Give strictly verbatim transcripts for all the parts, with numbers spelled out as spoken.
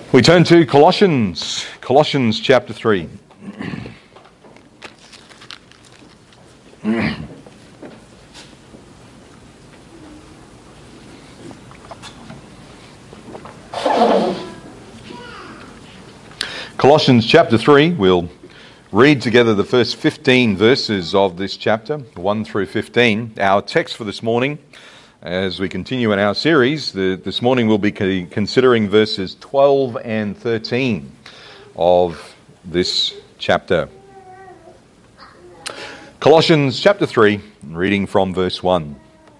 We turn to Colossians, Colossians chapter three. Colossians chapter three, we'll read together the first fifteen verses of this chapter, one through fifteen. Our text for this morning, as we continue in our series, the, this morning we'll be considering verses twelve and thirteen of this chapter. Colossians chapter three, reading from verse one.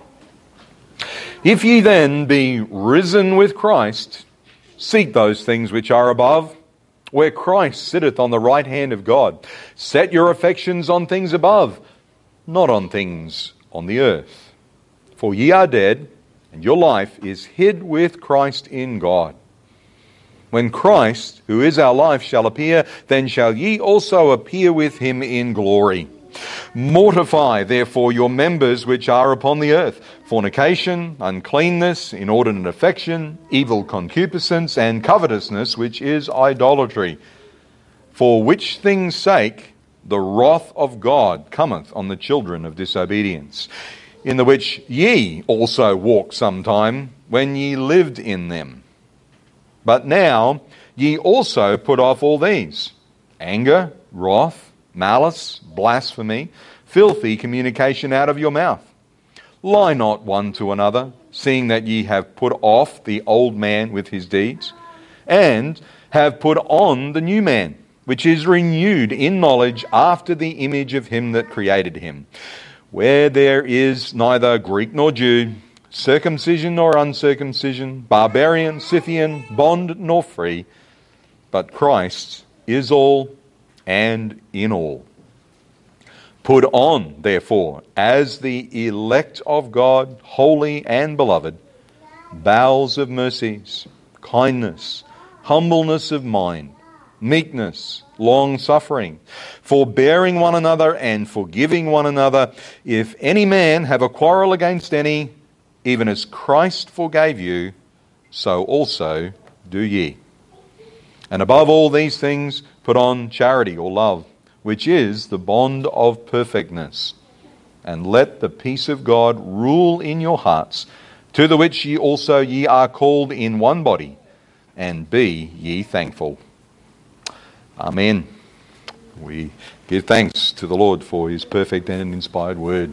If ye then be risen with Christ, seek those things which are above, where Christ sitteth on the right hand of God. Set your affections on things above, not on things on the earth. For ye are dead, and your life is hid with Christ in God. When Christ, who is our life, shall appear, then shall ye also appear with him in glory. Mortify therefore your members which are upon the earth, fornication, uncleanness, inordinate affection, evil concupiscence, and covetousness, which is idolatry. For which things' sake the wrath of God cometh on the children of disobedience, in the which ye also walked sometime when ye lived in them. But now ye also put off all these: anger, wrath, malice, blasphemy, filthy communication out of your mouth. Lie not one to another, seeing that ye have put off the old man with his deeds, and have put on the new man, which is renewed in knowledge after the image of him that created him, where there is neither Greek nor Jew, circumcision nor uncircumcision, barbarian, Scythian, bond nor free, but Christ is all and in all. Put on, therefore, as the elect of God, holy and beloved, bowels of mercies, kindness, humbleness of mind, meekness, long-suffering, forbearing one another and forgiving one another. If any man have a quarrel against any, even as Christ forgave you, so also do ye. And above all these things, put on charity or love, which is the bond of perfectness. And let the peace of God rule in your hearts, to the which ye also ye are called in one body, and be ye thankful. Amen. We give thanks to the Lord for his perfect and inspired word.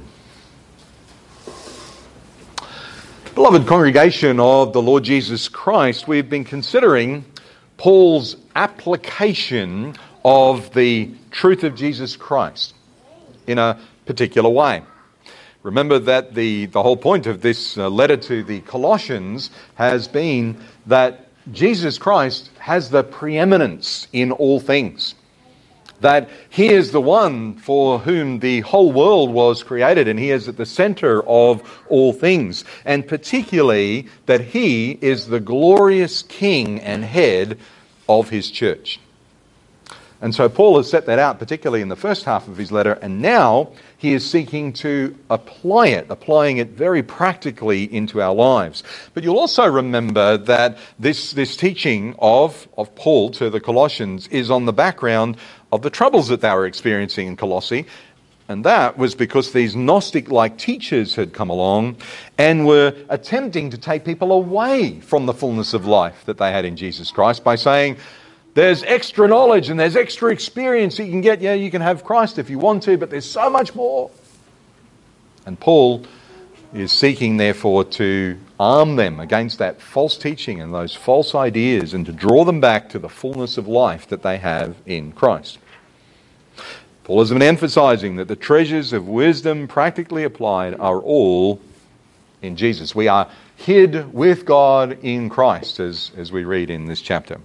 Beloved congregation of the Lord Jesus Christ, we've been considering Paul's application of the truth of Jesus Christ in a particular way. Remember that the, the whole point of this uh, letter to the Colossians has been that Jesus Christ has the preeminence in all things. That he is the one for whom the whole world was created, and he is at the center of all things. And particularly that he is the glorious king and head of his church. And so Paul has set that out, particularly in the first half of his letter, and now he is seeking to apply it, applying it very practically into our lives. But you'll also remember that this, this teaching of, of Paul to the Colossians is on the background of the troubles that they were experiencing in Colossae, and that was because these Gnostic-like teachers had come along and were attempting to take people away from the fullness of life that they had in Jesus Christ by saying, there's extra knowledge and there's extra experience that you can get. Yeah, you can have Christ if you want to, but there's so much more. And Paul is seeking, therefore, to arm them against that false teaching and those false ideas and to draw them back to the fullness of life that they have in Christ. Paul has been emphasizing that the treasures of wisdom practically applied are all in Jesus. We are hid with God in Christ, as, as we read in this chapter.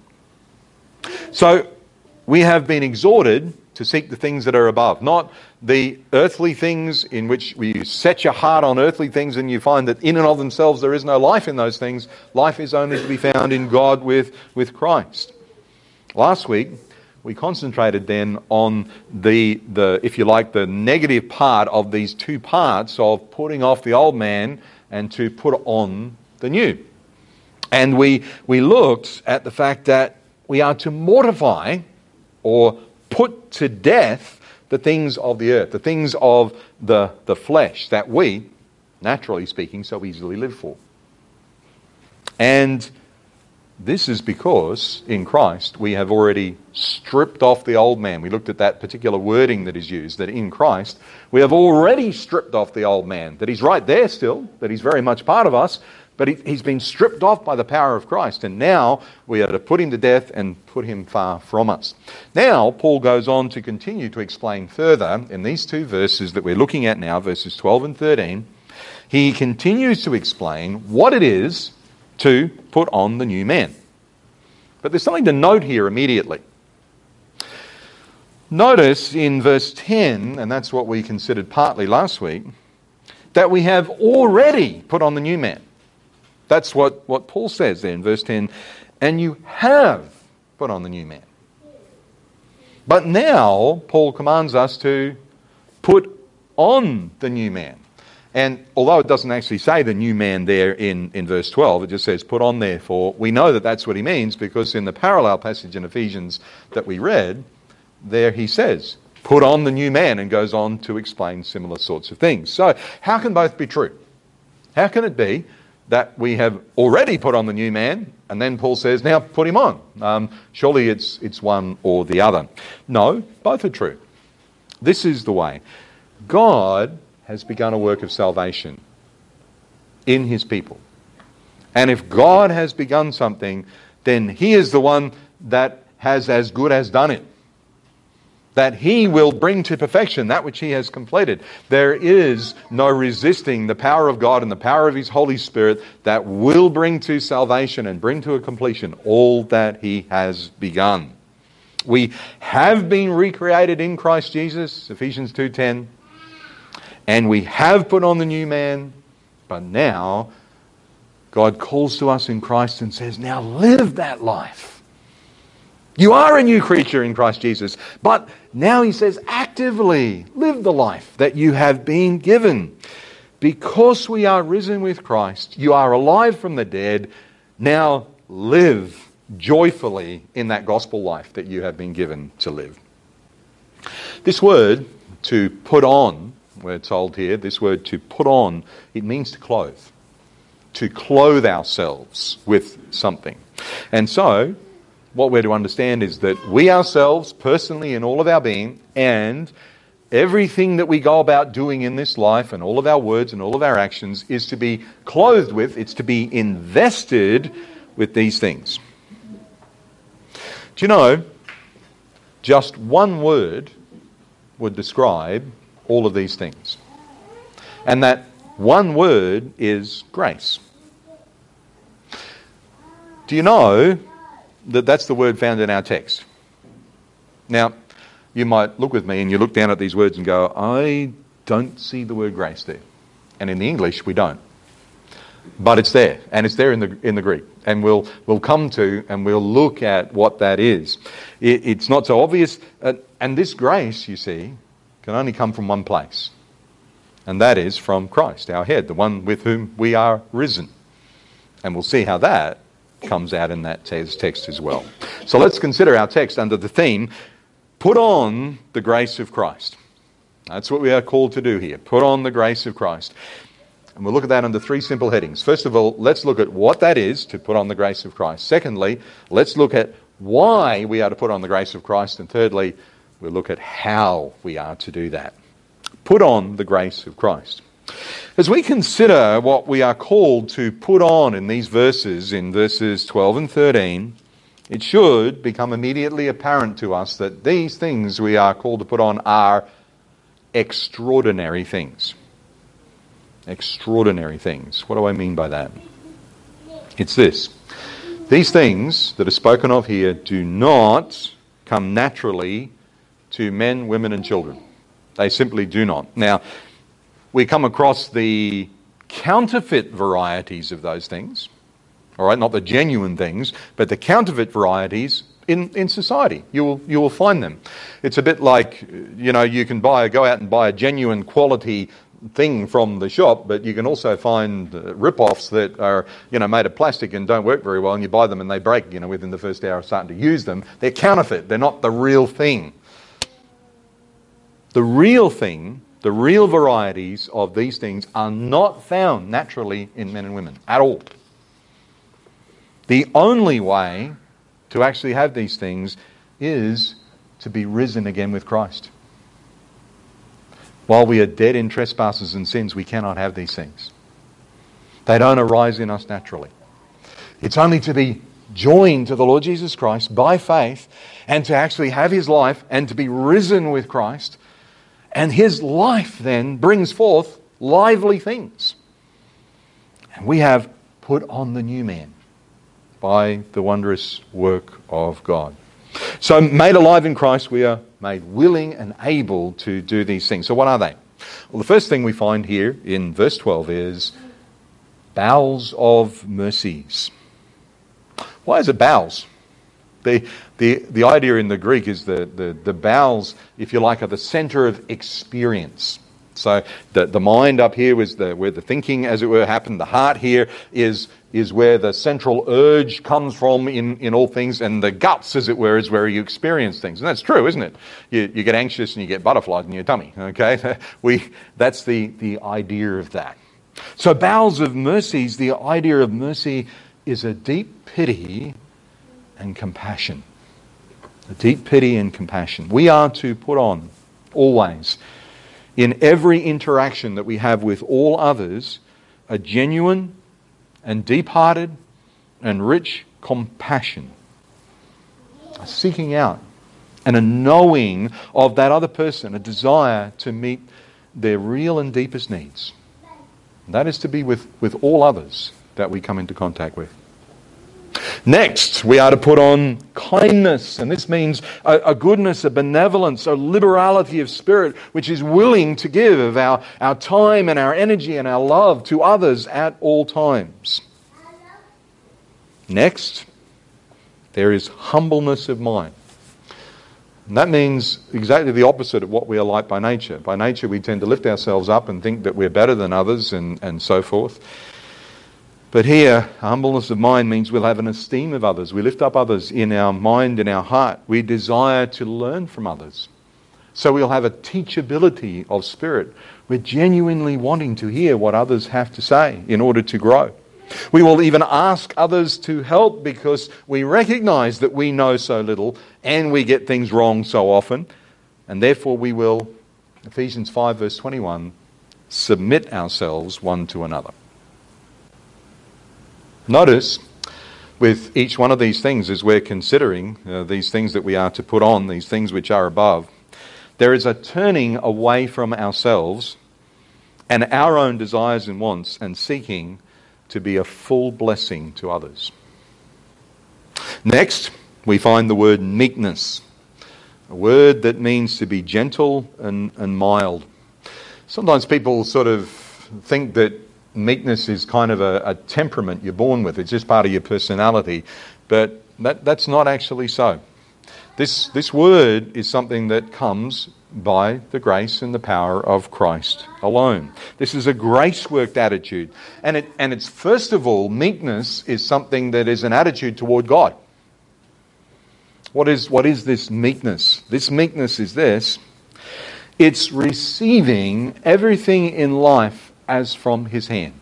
So we have been exhorted to seek the things that are above, not the earthly things in which we set your heart on earthly things and you find that in and of themselves there is no life in those things. Life is only to be found in God with, with Christ. Last week, we concentrated then on the, the, if you like, the negative part of these two parts of putting off the old man and to put on the new. And we, we looked at the fact that we are to mortify or put to death the things of the earth, the things of the, the flesh that we, naturally speaking, so easily live for. And this is because in Christ we have already stripped off the old man. We looked at that particular wording that is used, that in Christ we have already stripped off the old man, that he's right there still, that he's very much part of us, but he, he's been stripped off by the power of Christ. And now we are to put him to death and put him far from us. Now Paul goes on to continue to explain further in these two verses that we're looking at now, verses twelve and thirteen. He continues to explain what it is to put on the new man. But there's something to note here immediately. Notice in verse ten, and that's what we considered partly last week, that we have already put on the new man. That's what, what Paul says there in verse ten. And you have put on the new man. But now Paul commands us to put on the new man. And although it doesn't actually say the new man there in, in verse twelve, it just says put on therefore, we know that that's what he means, because in the parallel passage in Ephesians that we read, there he says, put on the new man, and goes on to explain similar sorts of things. So how can both be true? How can it be that we have already put on the new man, and then Paul says, now put him on? Um, surely it's, it's one or the other. No, both are true. This is the way. God has begun a work of salvation in his people. And if God has begun something, then he is the one that has as good as done it. That he will bring to perfection that which he has completed. There is no resisting the power of God and the power of his Holy Spirit that will bring to salvation and bring to a completion all that he has begun. We have been recreated in Christ Jesus, Ephesians two ten. And we have put on the new man, but now God calls to us in Christ and says, now live that life. You are a new creature in Christ Jesus, but now he says actively live the life that you have been given. Because we are risen with Christ, you are alive from the dead, now live joyfully in that gospel life that you have been given to live. This word, to put on, we're told here, this word to put on, it means to clothe. To clothe ourselves with something. And so, what we're to understand is that we ourselves, personally in all of our being, and everything that we go about doing in this life, and all of our words and all of our actions, is to be clothed with, it's to be invested with these things. Do you know, just one word would describe all of these things. And that one word is grace. Do you know that that's the word found in our text? Now, you might look with me and you look down at these words and go, I don't see the word grace there. And in the English, we don't. But it's there, and it's there in the in the Greek. And we'll we'll come to and we'll look at what that is. It, it's not so obvious. Uh, and this grace, you see, can only come from one place. And that is from Christ, our head, the one with whom we are risen. And we'll see how that comes out in that text as well. So let's consider our text under the theme, put on the grace of Christ. That's what we are called to do here. Put on the grace of Christ. And we'll look at that under three simple headings. First of all, let's look at what that is, to put on the grace of Christ. Secondly, let's look at why we are to put on the grace of Christ. And thirdly, we'll look at how we are to do that. Put on the grace of Christ. As we consider what we are called to put on in these verses, in verses twelve and thirteen, it should become immediately apparent to us that these things we are called to put on are extraordinary things. Extraordinary things. What do I mean by that? It's this. These things that are spoken of here do not come naturally to men, women and children. They simply do not. Now, we come across the counterfeit varieties of those things. All right, not the genuine things, but the counterfeit varieties in, in society. You will you will find them. It's a bit like, you know, you can buy go out and buy a genuine quality thing from the shop, but you can also find uh, rip-offs that are, you know, made of plastic and don't work very well, and you buy them and they break, you know, within the first hour of starting to use them. They're counterfeit. They're not the real thing. The real thing, the real varieties of these things are not found naturally in men and women at all. The only way to actually have these things is to be risen again with Christ. While we are dead in trespasses and sins, we cannot have these things. They don't arise in us naturally. It's only to be joined to the Lord Jesus Christ by faith and to actually have his life and to be risen with Christ. And his life then brings forth lively things. And we have put on the new man by the wondrous work of God. So made alive in Christ, we are made willing and able to do these things. So what are they? Well, the first thing we find here in verse twelve is bowels of mercies. Why is it bowels? The, the, the idea in the Greek is the, the, the bowels, if you like, are the center of experience. So the, the mind up here is the, where the thinking, as it were, happened. The heart here is, is where the central urge comes from in, in all things. And the guts, as it were, is where you experience things. And that's true, isn't it? You, you get anxious and you get butterflies in your tummy. Okay, we that's the, the idea of that. So bowels of mercies, the idea of mercy is a deep pity and compassion. A deep pity and compassion. We are to put on always, in every interaction that we have with all others, a genuine and deep-hearted and rich compassion. A seeking out and a knowing of that other person, a desire to meet their real and deepest needs. That is to be with, with all others that we come into contact with. Next, we are to put on kindness, and this means a, a goodness, a benevolence, a liberality of spirit, which is willing to give of our, our time and our energy and our love to others at all times. Next, there is humbleness of mind. And that means exactly the opposite of what we are like by nature. By nature, we tend to lift ourselves up and think that we're better than others and, and so forth. But here, humbleness of mind means we'll have an esteem of others. We lift up others in our mind, in our heart. We desire to learn from others. So we'll have a teachability of spirit. We're genuinely wanting to hear what others have to say in order to grow. We will even ask others to help because we recognize that we know so little and we get things wrong so often. And therefore we will, Ephesians five verse twenty-one, submit ourselves one to another. Notice, with each one of these things, as we're considering uh, these things that we are to put on, these things which are above, there is a turning away from ourselves and our own desires and wants and seeking to be a full blessing to others. Next, we find the word meekness, a word that means to be gentle and, and mild. Sometimes people sort of think that meekness is kind of a, a temperament you're born with. It's just part of your personality. But that, that's not actually so. This, this word is something that comes by the grace and the power of Christ alone. This is a grace-worked attitude. And, it, and it's first of all, meekness is something that is an attitude toward God. What is, what is this meekness? This meekness is this. It's receiving everything in life as from his hand.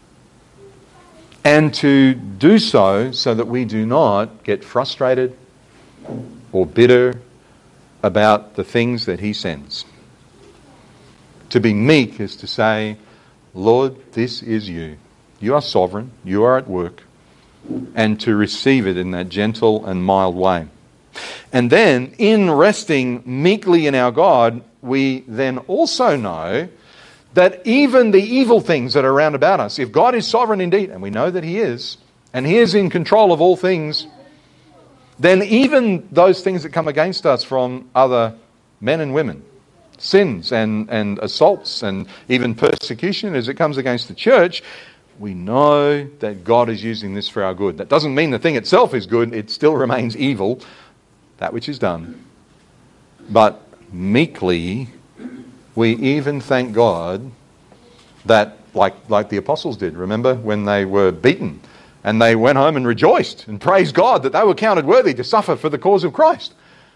And to do so so that we do not get frustrated or bitter about the things that he sends. To be meek is to say, Lord, this is you. You are sovereign. You are at work. And to receive it in that gentle and mild way. And then, in resting meekly in our God, we then also know that even the evil things that are around about us, if God is sovereign indeed, and we know that he is, and he is in control of all things, then even those things that come against us from other men and women, sins and, and assaults and even persecution as it comes against the church, we know that God is using this for our good. That doesn't mean the thing itself is good, it still remains evil, that which is done. But meekly, we even thank God That, like, like the apostles did, remember, when they were beaten and they went home and rejoiced and praised God that they were counted worthy to suffer for the cause of Christ.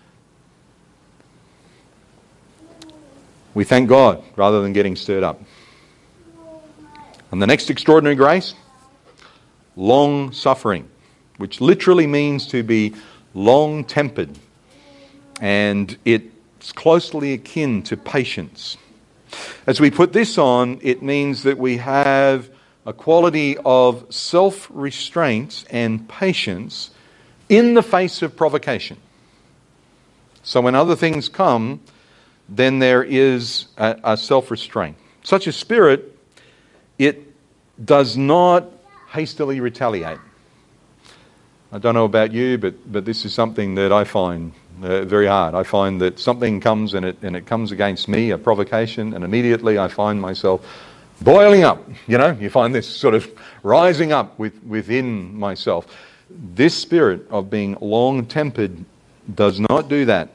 We thank God rather than getting stirred up. And the next extraordinary grace, long suffering, which literally means to be long-tempered, and it's closely akin to patience. As we put this on, it means that we have a quality of self-restraint and patience in the face of provocation. So when other things come, then there is a, a self-restraint. Such a spirit, it does not hastily retaliate. I don't know about you, but, but this is something that I find uh, very hard. I find that something comes and it, and it comes against me, a provocation, and immediately I find myself boiling up. You know, you find this sort of rising up with, within myself. This spirit of being long-tempered does not do that.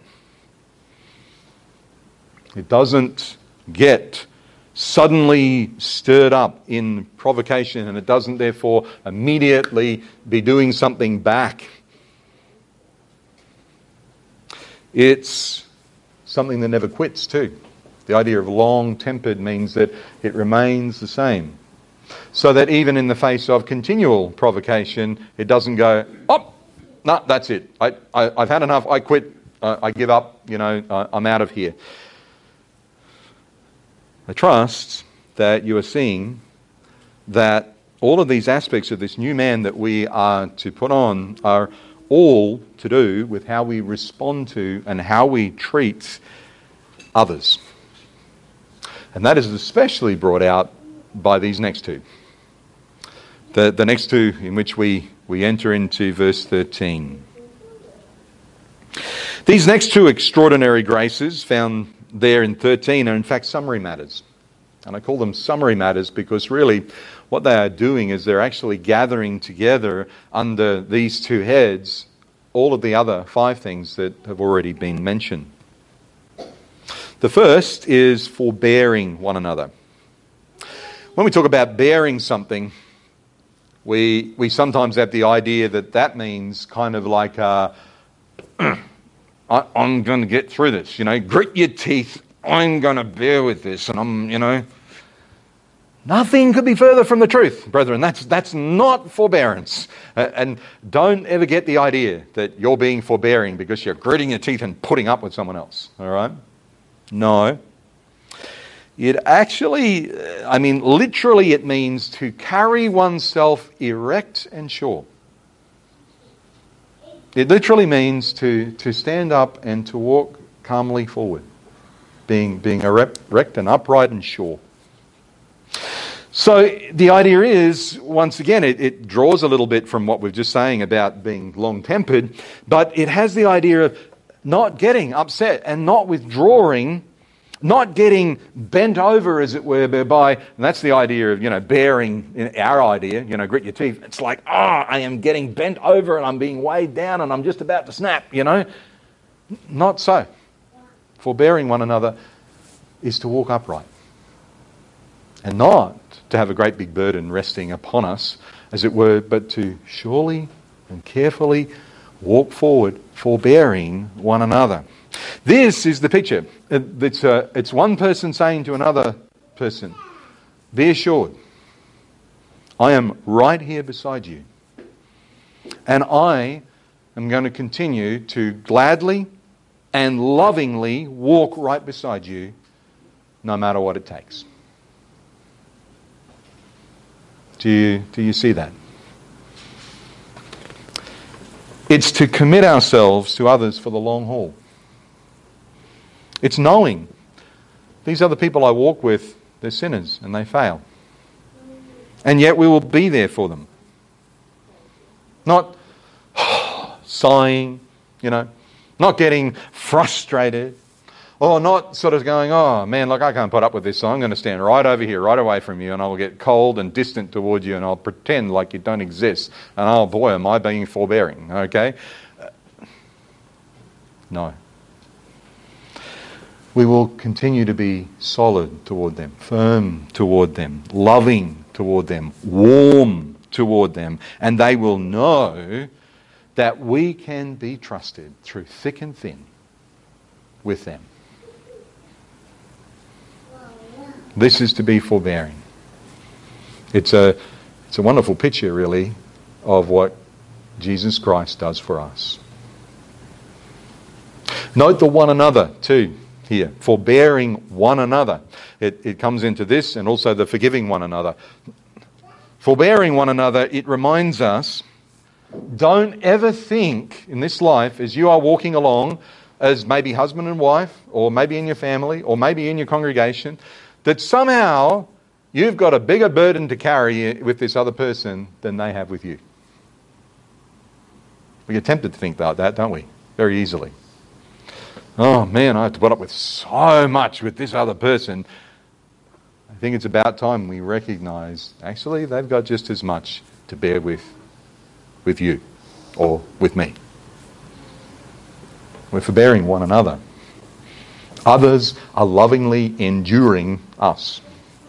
It doesn't get suddenly stirred up in provocation, and it doesn't therefore immediately be doing something back. It's something that never quits too. The idea of long-tempered means that it remains the same. So that even in the face of continual provocation, it doesn't go, oh, no, that's it. I, I, I've had enough. I quit. Uh, I give up. You know, uh, I'm out of here. I trust that you are seeing that all of these aspects of this new man that we are to put on are all to do with how we respond to and how we treat others. And that is especially brought out by these next two. The, the next two in which we, we enter into verse thirteen. These next two extraordinary graces found there in thirteen are in fact summary matters. And I call them summary matters because really what they are doing is they're actually gathering together under these two heads all of the other five things that have already been mentioned. The first is forbearing one another. When we talk about bearing something, we we sometimes have the idea that that means kind of like uh, I, I'm going to get through this, you know, grit your teeth, I'm going to bear with this, and I'm, you know, nothing could be further from the truth, brethren. That's that's not forbearance. Uh, and don't ever get the idea that you're being forbearing because you're gritting your teeth and putting up with someone else, all right? No. It actually, I mean, literally it means to carry oneself erect and sure. It literally means to, to stand up and to walk calmly forward, being, being erect and upright and sure. So the idea is, once again, it, it draws a little bit from what we're just saying about being long-tempered, but it has the idea of not getting upset and not withdrawing, not getting bent over, as it were, by, and that's the idea of, you know, bearing, in our idea, you know, grit your teeth. It's like, ah, oh, I am getting bent over and I'm being weighed down and I'm just about to snap, you know. Not so. Forbearing one another is to walk upright and not to have a great big burden resting upon us, as it were, but to surely and carefully walk forward, forbearing one another. This is the picture. It's, uh, it's one person saying to another person, be assured, I am right here beside you. And I am going to continue to gladly and lovingly walk right beside you, no matter what it takes. Do you, do you see that? It's to commit ourselves to others for the long haul. It's knowing these other people I walk with, they're sinners and they fail. And yet we will be there for them. Not sighing, you know, not getting frustrated, or not sort of going, oh man, look, I can't put up with this, so I'm going to stand right over here, right away from you, and I will get cold and distant towards you, and I'll pretend like you don't exist. And oh boy, am I being forbearing, okay? No. we will continue to be solid toward them, firm toward them, loving toward them, warm toward them, and they will know that we can be trusted through thick and thin with them. This is to be forbearing. It's a, it's a wonderful picture, really, of what Jesus Christ does for us. Note the one another, too, here. Forbearing one another. It, it comes into this, and also the forgiving one another. Forbearing one another, it reminds us, don't ever think in this life, as you are walking along, as maybe husband and wife, or maybe in your family, or maybe in your congregation, that somehow you've got a bigger burden to carry with this other person than they have with you. We get tempted to think like that, don't we? Very easily. Oh man, I have to put up with so much with this other person. I think it's about time we recognise, actually, they've got just as much to bear with with you or with me. We're forbearing one another. Others are lovingly enduring us.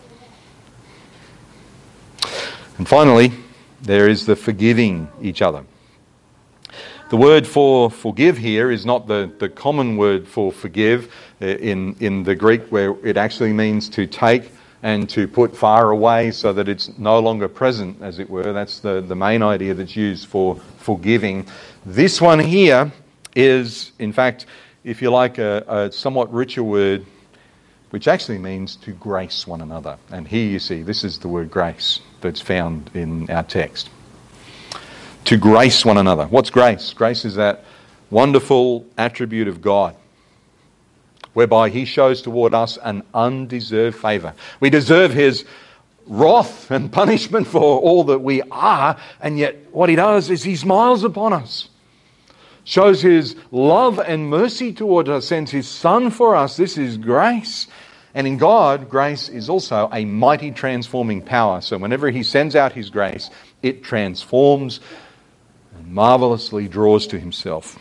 And finally, there is the forgiving each other. The word for forgive here is not the, the common word for forgive in, in the Greek, where it actually means to take and to put far away so that it's no longer present, as it were. That's the, the main idea that's used for forgiving. This one here is, in fact, if you like, a, a somewhat richer word, which actually means to grace one another. And here you see, this is the word grace that's found in our text. To grace one another. What's grace? Grace is that wonderful attribute of God, whereby He shows toward us an undeserved favour. We deserve His wrath and punishment for all that we are, and yet what He does is He smiles upon us, shows His love and mercy toward us, sends His Son for us. This is grace. And in God, grace is also a mighty transforming power. So whenever He sends out His grace, it transforms and marvellously draws to Himself.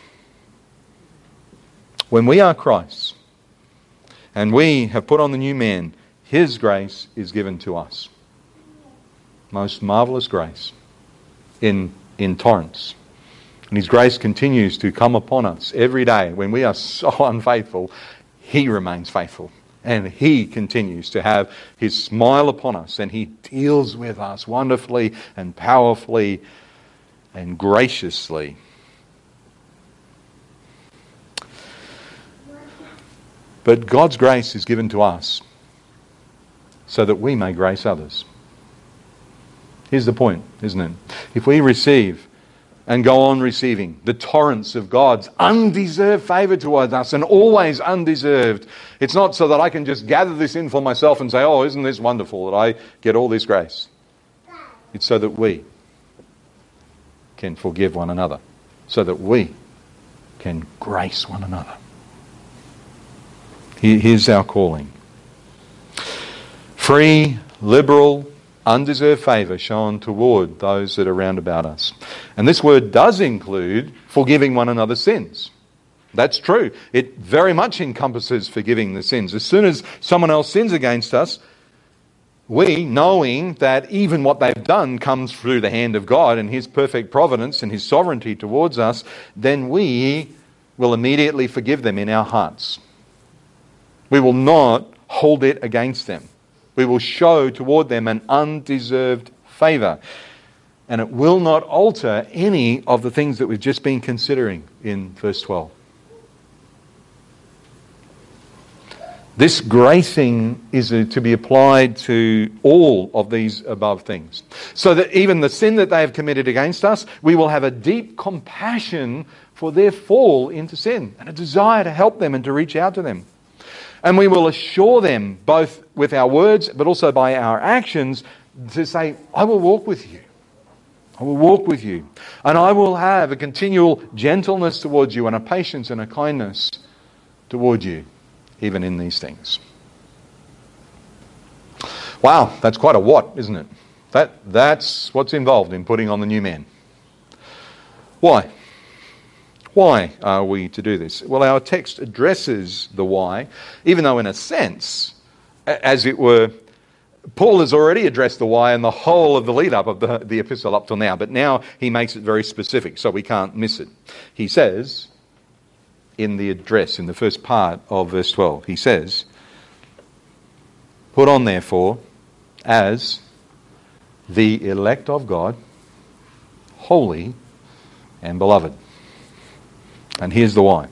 When we are Christ's, and we have put on the new man, His grace is given to us. Most marvellous grace in, in torrents. And His grace continues to come upon us every day. When we are so unfaithful, He remains faithful. And He continues to have His smile upon us. And He deals with us wonderfully and powerfully and graciously. But God's grace is given to us so that we may grace others. Here's the point, isn't it? If we receive and go on receiving the torrents of God's undeserved favour towards us, and always undeserved, it's not so that I can just gather this in for myself and say, oh, isn't this wonderful that I get all this grace? It's so that we can forgive one another, so that we can grace one another. Here's our calling. Free, liberal, undeserved favour shown toward those that are round about us. And this word does include forgiving one another's sins. That's true. It very much encompasses forgiving the sins. As soon as someone else sins against us, we, knowing that even what they've done comes through the hand of God and His perfect providence and His sovereignty towards us, then we will immediately forgive them in our hearts. We will not hold it against them. We will show toward them an undeserved favour. And it will not alter any of the things that we've just been considering in verse twelve. This gracing is to be applied to all of these above things. So that even the sin that they have committed against us, we will have a deep compassion for their fall into sin and a desire to help them and to reach out to them. And we will assure them, both with our words but also by our actions, to say, I will walk with you. I will walk with you. And I will have a continual gentleness towards you and a patience and a kindness toward you, even in these things. Wow, that's quite a what, isn't it? That, that's what's involved in putting on the new man. Why? Why are we to do this? Well, our text addresses the why, even though in a sense, as it were, Paul has already addressed the why in the whole of the lead-up of the, the epistle up till now, but now he makes it very specific, so we can't miss it. He says, in the address, in the first part of verse twelve, he says, "Put on, therefore, as the elect of God, holy and beloved." And here's the why.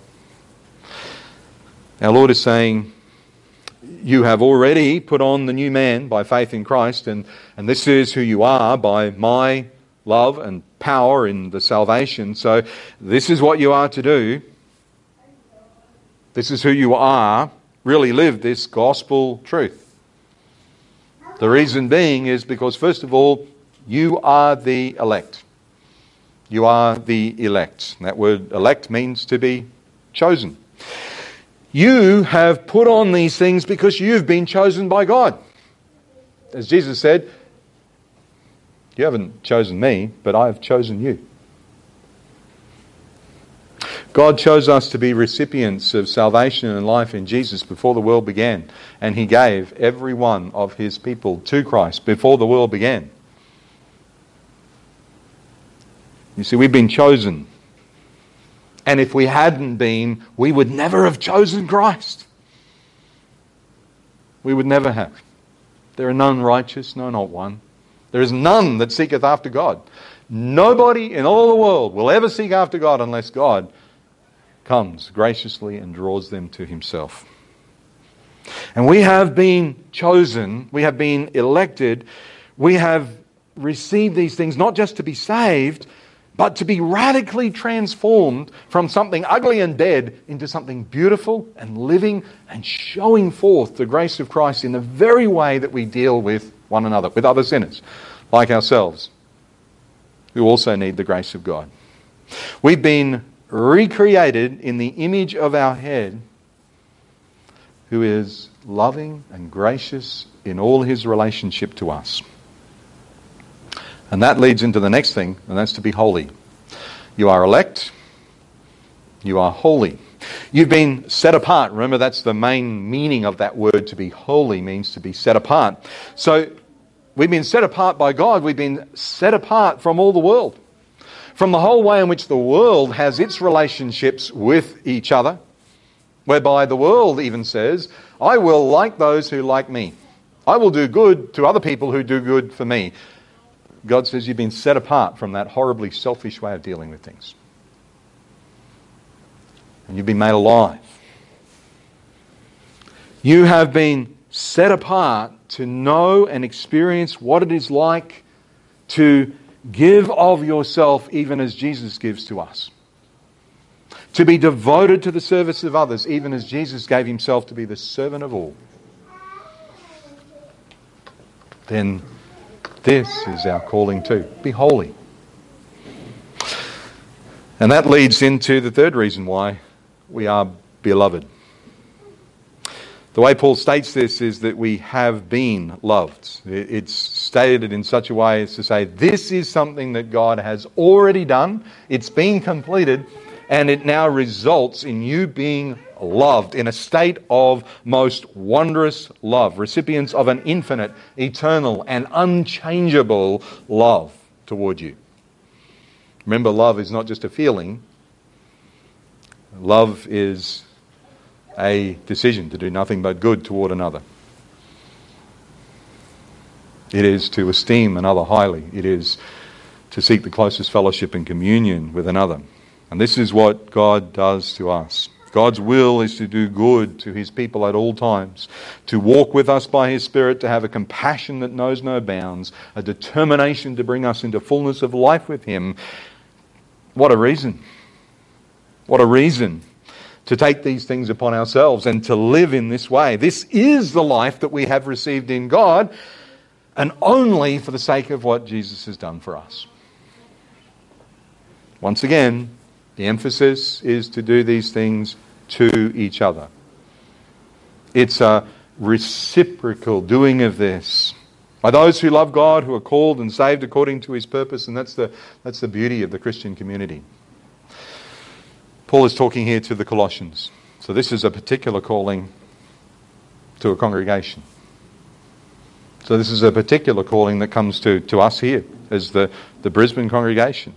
Our Lord is saying, you have already put on the new man by faith in Christ, and, and this is who you are by my love and power in the salvation. So this is what you are to do. This is who you are. Really live this gospel truth. The reason being is because, first of all, you are the elect. You are the elect. That word elect means to be chosen. You have put on these things because you've been chosen by God. As Jesus said, you haven't chosen me, but I have chosen you. God chose us to be recipients of salvation and life in Jesus before the world began. And He gave every one of His people to Christ before the world began. You see, we've been chosen. And if we hadn't been, we would never have chosen Christ. We would never have. There are none righteous, no, not one. There is none that seeketh after God. Nobody in all the world will ever seek after God unless God comes graciously and draws them to Himself. And we have been chosen, we have been elected, we have received these things not just to be saved, but to be radically transformed from something ugly and dead into something beautiful and living and showing forth the grace of Christ in the very way that we deal with one another, with other sinners like ourselves, who also need the grace of God. We've been recreated in the image of our head, who is loving and gracious in all His relationship to us. And that leads into the next thing, and that's to be holy. You are elect. You are holy. You've been set apart. Remember, that's the main meaning of that word. To be holy means to be set apart. So we've been set apart by God. We've been set apart from all the world. From the whole way in which the world has its relationships with each other, whereby the world even says, I will like those who like me. I will do good to other people who do good for me. God says you've been set apart from that horribly selfish way of dealing with things. And you've been made alive. You have been set apart to know and experience what it is like to give of yourself even as Jesus gives to us. To be devoted to the service of others even as Jesus gave Himself to be the servant of all. Then this is our calling too. Be holy. And that leads into the third reason why we are beloved. The way Paul states this is that we have been loved. It's stated in such a way as to say this is something that God has already done. It's been completed, and it now results in you being loved in a state of most wondrous love, recipients of an infinite, eternal, and unchangeable love toward you. Remember, love is not just a feeling. Love is a decision to do nothing but good toward another. It is to esteem another highly. It is to seek the closest fellowship and communion with another. And this is what God does to us. God's will is to do good to His people at all times, to walk with us by His Spirit, to have a compassion that knows no bounds, a determination to bring us into fullness of life with Him. What a reason. What a reason to take these things upon ourselves and to live in this way. This is the life that we have received in God, and only for the sake of what Jesus has done for us. Once again, the emphasis is to do these things to each other. It's a reciprocal doing of this by those who love God, who are called and saved according to His purpose, and that's the, that's the beauty of the Christian community. Paul is talking here to the Colossians. So this is a particular calling to a congregation. So this is a particular calling that comes to, to us here as the, the Brisbane congregation.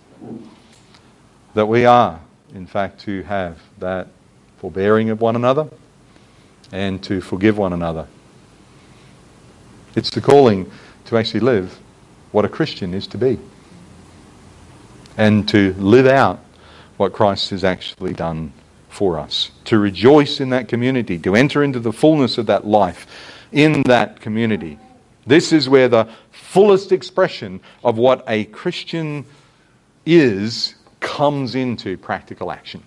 That we are, in fact, to have that forbearing of one another and to forgive one another. It's the calling to actually live what a Christian is to be. And to live out what Christ has actually done for us. To rejoice in that community, to enter into the fullness of that life in that community. This is where the fullest expression of what a Christian is comes into practical action.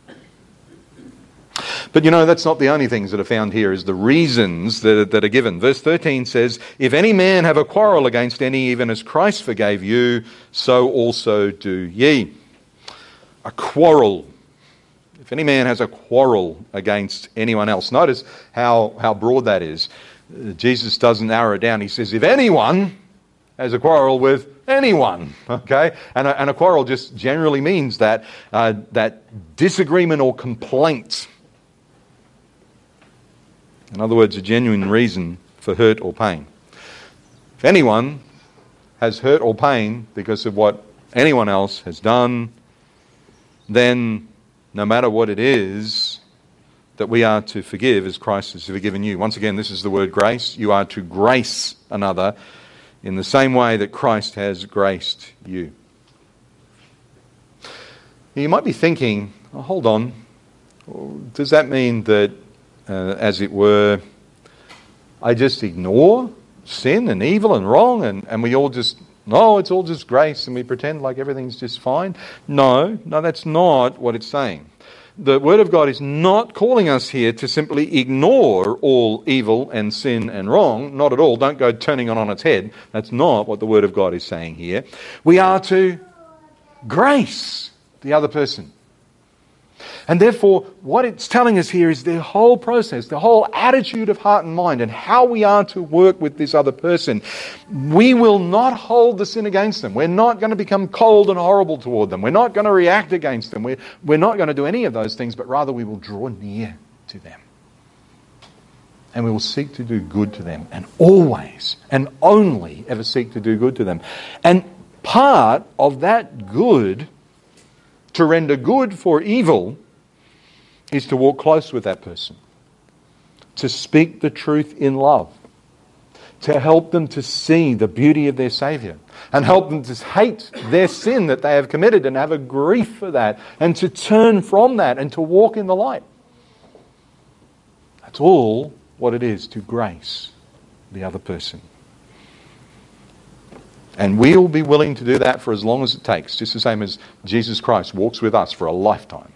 But you know, that's not the only things that are found here, is the reasons that are, that are given. Verse thirteen says, if any man have a quarrel against any, even as Christ forgave you, so also do ye. A quarrel. If any man has a quarrel against anyone else. Notice how, how broad that is. Jesus doesn't narrow it down. He says, if anyone has a quarrel with anyone, okay? And a, and a quarrel just generally means that, uh, that disagreement or complaint. In other words, a genuine reason for hurt or pain. If anyone has hurt or pain because of what anyone else has done, then no matter what it is, that we are to forgive as Christ has forgiven you. Once again, this is the word grace. You are to grace another in the same way that Christ has graced you. You might be thinking, oh, hold on, does that mean that, uh, as it were, I just ignore sin and evil and wrong and, and we all just, no, it's all just grace and we pretend like everything's just fine? No, no, that's not what it's saying. The Word of God is not calling us here to simply ignore all evil and sin and wrong. Not at all. Don't go turning it on its head. That's not what the Word of God is saying here. We are to grace the other person. And therefore, what it's telling us here is the whole process, the whole attitude of heart and mind and how we are to work with this other person. We will not hold the sin against them. We're not going to become cold and horrible toward them. We're not going to react against them. We're, we're not going to do any of those things, but rather we will draw near to them. And we will seek to do good to them. And always and only ever seek to do good to them. And part of that good, to render good for evil, is to walk close with that person, to speak the truth in love, to help them to see the beauty of their Saviour, and help them to hate their sin that they have committed and have a grief for that, and to turn from that and to walk in the light. That's all what it is to grace the other person. And we'll be willing to do that for as long as it takes, just the same as Jesus Christ walks with us for a lifetime.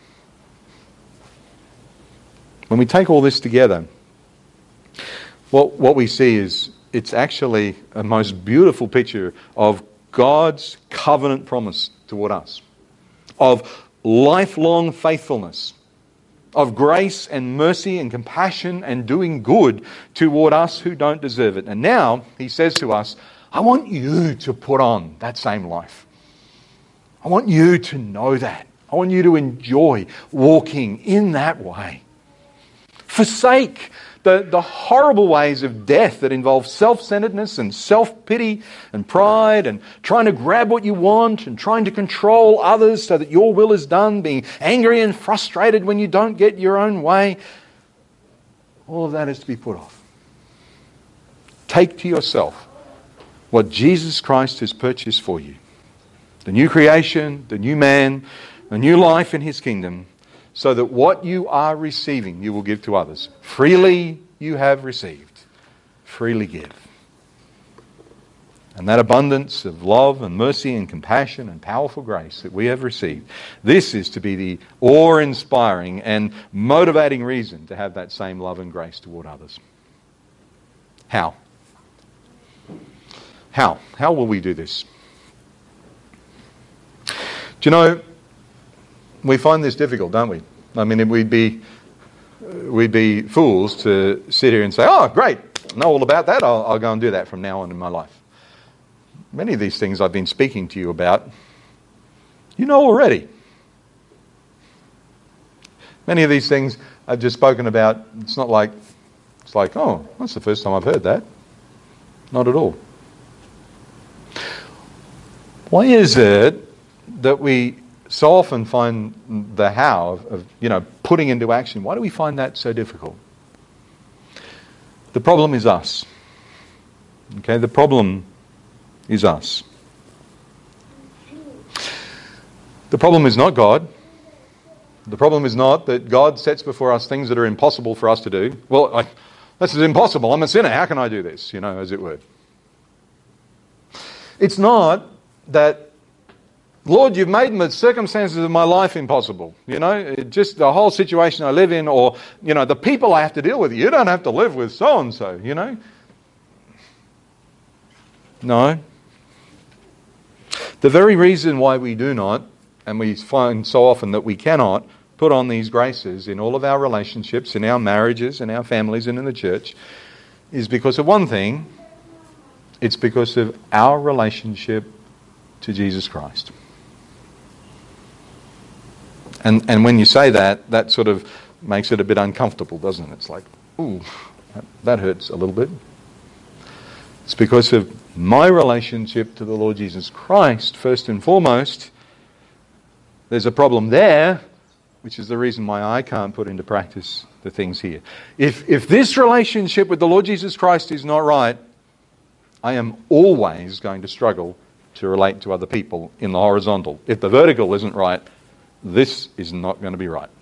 When we take all this together, what, what we see is it's actually a most beautiful picture of God's covenant promise toward us, of lifelong faithfulness, of grace and mercy and compassion and doing good toward us who don't deserve it. And now he says to us, I want you to put on that same life. I want you to know that. I want you to enjoy walking in that way. Forsake the, the horrible ways of death that involve self-centeredness and self-pity and pride and trying to grab what you want and trying to control others so that your will is done, being angry and frustrated when you don't get your own way. All of that is to be put off. Take to yourself what Jesus Christ has purchased for you. The new creation, the new man, the new life in His kingdom, so that what you are receiving you will give to others. Freely you have received, freely give. And that abundance of love and mercy and compassion and powerful grace that we have received, this is to be the awe-inspiring and motivating reason to have that same love and grace toward others. How? How? How will we do this? Do you know, we find this difficult, don't we? I mean, we'd be we'd be fools to sit here and say, oh, great, I know all about that, I'll, I'll go and do that from now on in my life. Many of these things I've been speaking to you about, you know already. Many of these things I've just spoken about, it's not like, it's like, oh, that's the first time I've heard that. Not at all. Why is it that we so often find the how of, of, you know, putting into action? Why do we find that so difficult? The problem is us. Okay, the problem is us. The problem is not God. The problem is not that God sets before us things that are impossible for us to do. Well, I, this is impossible. I'm a sinner. How can I do this? You know, as it were. It's not that, Lord, you've made the circumstances of my life impossible. You know, it just the whole situation I live in, or, you know, the people I have to deal with. You don't have to live with so-and-so, you know. No. The very reason why we do not, and we find so often that we cannot, put on these graces in all of our relationships, in our marriages, in our families, and in the church, is because of one thing. It's because of our relationship to Jesus Christ. And and when you say that, that sort of makes it a bit uncomfortable, doesn't it? It's like, ooh, that, that hurts a little bit. It's because of my relationship to the Lord Jesus Christ, first and foremost. There's a problem there, which is the reason why I can't put into practice the things here. If if this relationship with the Lord Jesus Christ is not right, I am always going to struggle to relate to other people in the horizontal. If the vertical isn't right, this is not going to be right.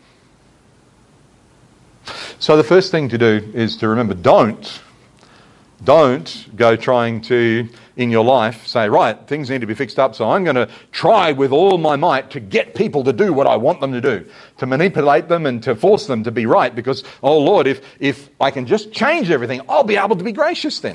So the first thing to do is to remember, don't, don't go trying to, in your life, say, right, things need to be fixed up, so I'm going to try with all my might to get people to do what I want them to do, to manipulate them and to force them to be right, because, oh Lord, if, if I can just change everything, I'll be able to be gracious then.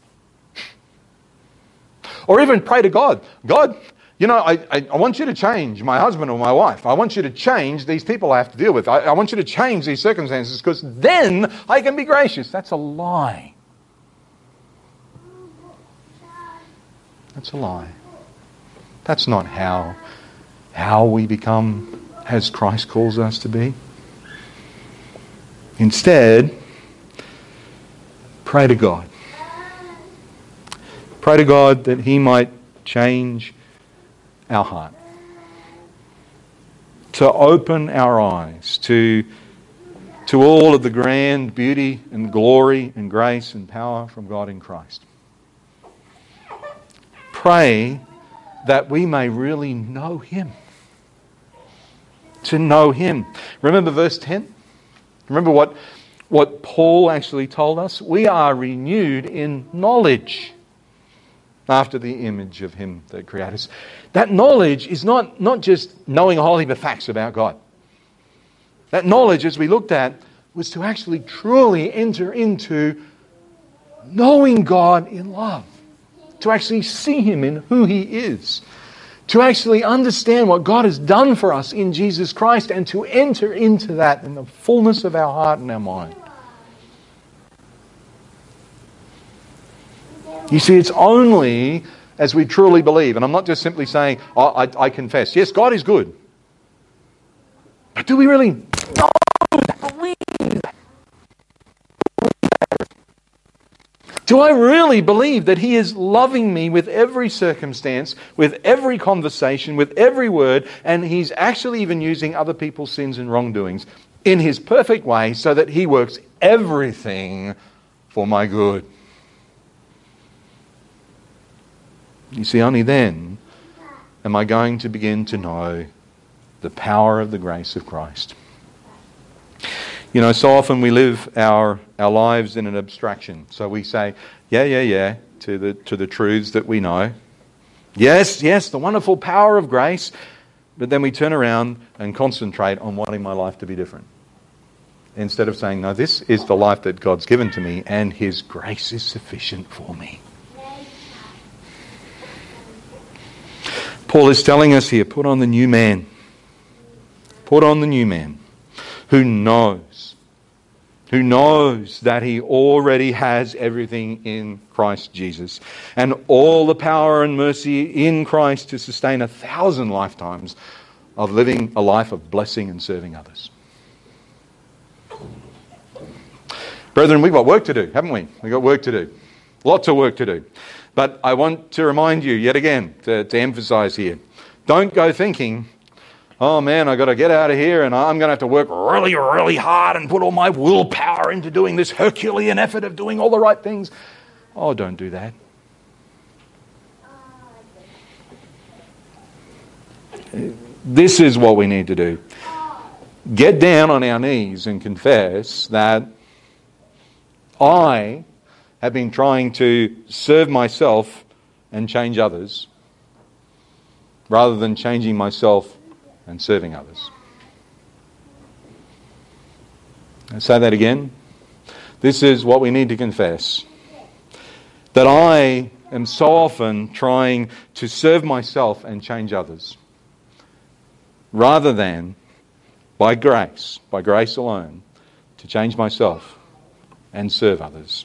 Or even pray to God. God, you know, I, I, I want you to change my husband or my wife. I want you to change these people I have to deal with. I, I want you to change these circumstances because then I can be gracious. That's a lie. That's a lie. That's not how, how we become as Christ calls us to be. Instead, pray to God. Pray to God that He might change our heart. To open our eyes to, to all of the grand beauty and glory and grace and power from God in Christ. Pray that we may really know Him. To know Him. Remember verse ten? Remember what, what Paul actually told us? We are renewed in knowledge after the image of Him that created us. That knowledge is not, not just knowing a whole heap of facts about God. That knowledge, as we looked at, was to actually truly enter into knowing God in love. To actually see Him in who He is. To actually understand what God has done for us in Jesus Christ and to enter into that in the fullness of our heart and our mind. You see, it's only as we truly believe, and I'm not just simply saying, oh, I, I confess. Yes, God is good. But do we really know that, believe that? Do I really believe that He is loving me with every circumstance, with every conversation, with every word, and He's actually even using other people's sins and wrongdoings in His perfect way so that He works everything for my good? You see, only then am I going to begin to know the power of the grace of Christ. You know, so often we live our, our lives in an abstraction. So we say, yeah, yeah, yeah, to the to the truths that we know. Yes, yes, the wonderful power of grace. But then we turn around and concentrate on wanting my life to be different. Instead of saying, no, this is the life that God's given to me and His grace is sufficient for me. Paul is telling us here, put on the new man. Put on the new man who knows, who knows that he already has everything in Christ Jesus and all the power and mercy in Christ to sustain a thousand lifetimes of living a life of blessing and serving others. Brethren, we've got work to do, haven't we? We've got work to do. Lots of work to do. But I want to remind you yet again, to, to emphasize here, don't go thinking, oh man, I've got to get out of here and I'm going to have to work really, really hard and put all my willpower into doing this Herculean effort of doing all the right things. Oh, don't do that. This is what we need to do. Get down on our knees and confess that I have been trying to serve myself and change others rather than changing myself and serving others. I'll say that again. This is what we need to confess. That I am so often trying to serve myself and change others rather than, by grace, by grace alone, to change myself and serve others.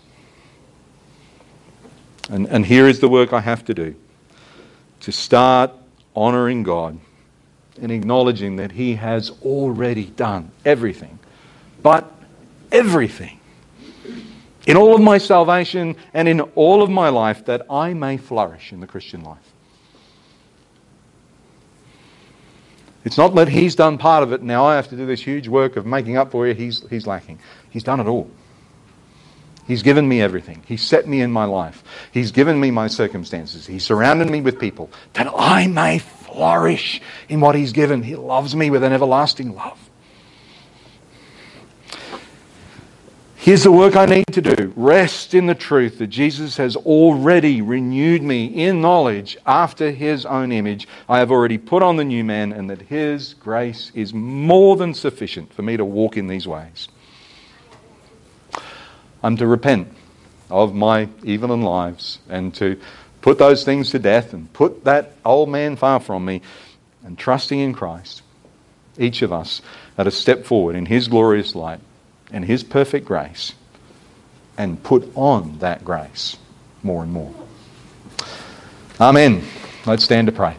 And, and here is the work I have to do. To start honouring God and acknowledging that He has already done everything. But everything. In all of my salvation and in all of my life, that I may flourish in the Christian life. It's not that He's done part of it, now I have to do this huge work of making up for it. He's, he's lacking. He's done it all. He's given me everything. He's set me in my life. He's given me my circumstances. He's surrounded me with people that I may flourish in what He's given. He loves me with an everlasting love. Here's the work I need to do. Rest in the truth that Jesus has already renewed me in knowledge after His own image. I have already put on the new man, and that His grace is more than sufficient for me to walk in these ways. I'm to repent of my evil and lives and to put those things to death and put that old man far from me and trusting in Christ. Each of us are to step forward in His glorious light and His perfect grace and put on that grace more and more. Amen. Let's stand to pray.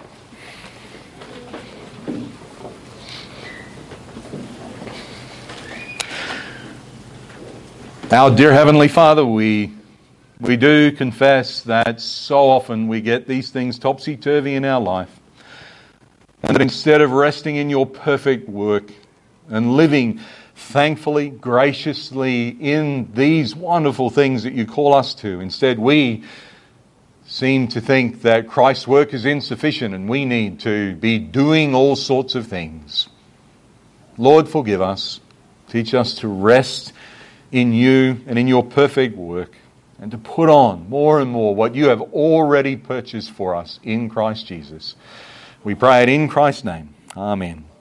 Our dear Heavenly Father, we we do confess that so often we get these things topsy-turvy in our life, and that instead of resting in Your perfect work and living thankfully, graciously in these wonderful things that You call us to, instead we seem to think that Christ's work is insufficient and we need to be doing all sorts of things. Lord, forgive us. Teach us to rest in You and in Your perfect work, and to put on more and more what You have already purchased for us in Christ Jesus. We pray it in Christ's name. Amen.